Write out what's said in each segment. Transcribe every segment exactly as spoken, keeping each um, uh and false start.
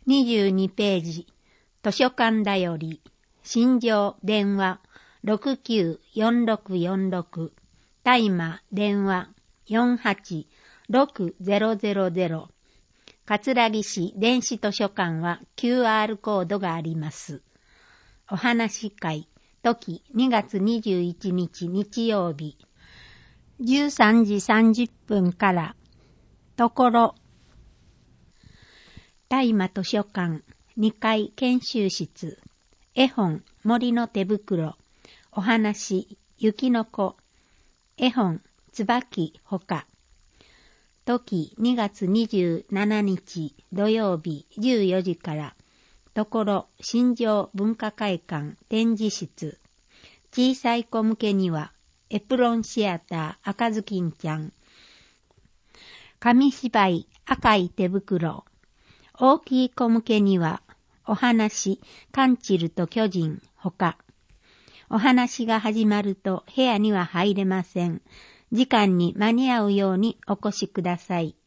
にじゅうにページ、図書館だより、新庄電話 ろくきゅうよんろくよんろく、大麻電話 よんはちろくゼロゼロゼロ、葛城市電子図書館は キューアール コードがあります。お話会、時にがつにじゅういちにち日曜日、じゅうさんじさんじゅっぷんから、ところ、大麻図書館にかい研修室、絵本森の手袋、お話雪の子、絵本椿ほか、時にがつにじゅうしちにち土曜日じゅうよじから、ところ新庄文化会館展示室、小さい子向けにはエプロンシアター赤ずきんちゃん、紙芝居赤い手袋、大きい子向けにはお話カンチルと巨人ほか、お話が始まると部屋には入れません。時間に間に合うようにお越しください。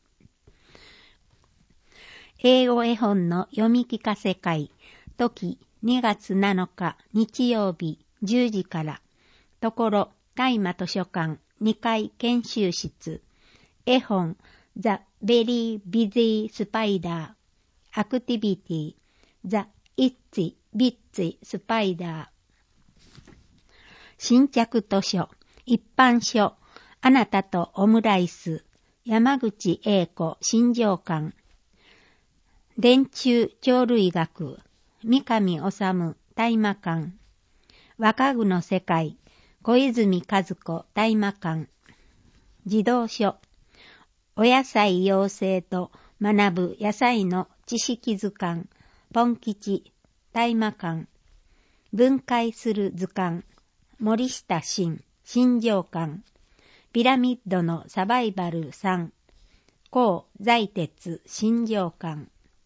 英語絵本の読み聞かせ会、時にがつなのか日曜日じゅうじから、ところ大麻図書館にかい研修室、絵本 The Very Busy Spider、アクティビティ The Itsy Bitsy Spider、新着図書、一般書、あなたとオムライス、山口英子新庄館、電柱鳥類学、三上治大麻館、若具の世界、小泉和子大麻館、児童書、お野菜養成と学ぶ野菜の知識図鑑、ポン吉大麻館、分解する図鑑、森下新新庄館、ピラミッドのサバイバルさん、高在哲新庄館、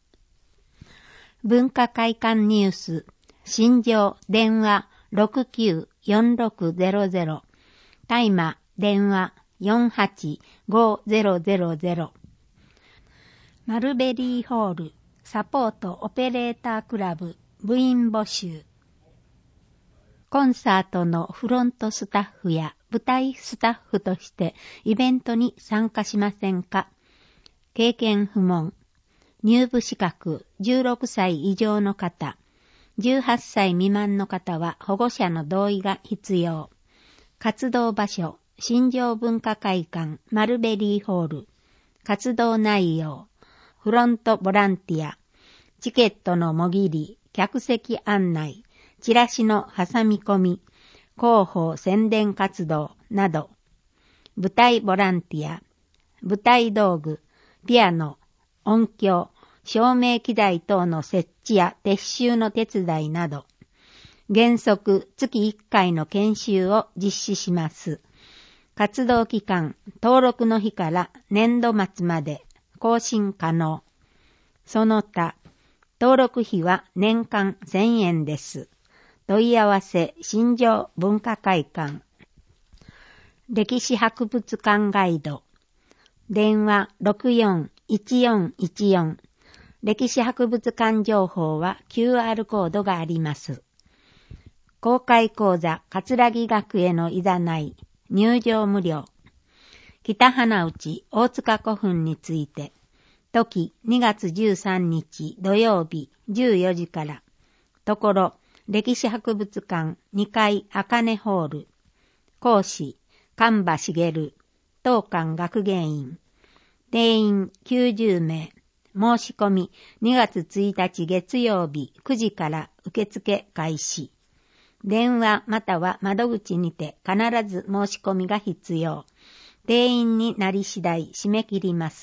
文化会館ニュース、新庄電話 ろくきゅうよんろくゼロゼロ、大麻電話 よんはちごゼロゼロゼロ、マルベリーホールサポートオペレータークラブ部員募集、コンサートのフロントスタッフや舞台スタッフとしてイベントに参加しませんか？経験不問。入部資格じゅうろくさい以上の方、じゅうはっさい未満の方は保護者の同意が必要。活動場所、新庄文化会館マルベリーホール。活動内容、フロントボランティア、チケットのもぎり、客席案内、チラシの挟み込み、広報宣伝活動など、舞台ボランティア、舞台道具、ピアノ、音響、照明機材等の設置や撤収の手伝いなど、原則月いっかいの研修を実施します。活動期間、登録の日から年度末まで更新可能。その他、登録費は年間せんえんです。問い合わせ、新庄文化会館。歴史博物館ガイド。電話 ろくよんいちよんいちよん。歴史博物館情報は キューアール コードがあります。公開講座、葛城学へのいざない。入場無料。北花内大塚古墳について。時にがつじゅうさんにち土曜日じゅうよじから。ところ、歴史博物館にかい茜ホール。講師、神場茂。当館学芸員。定員きゅうじゅうめい。申し込みにがつついたち月曜日くじから受付開始。電話または窓口にて必ず申し込みが必要。定員になり次第締め切ります。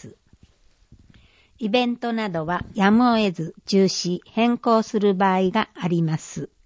イベントなどはやむを得ず中止、変更する場合があります。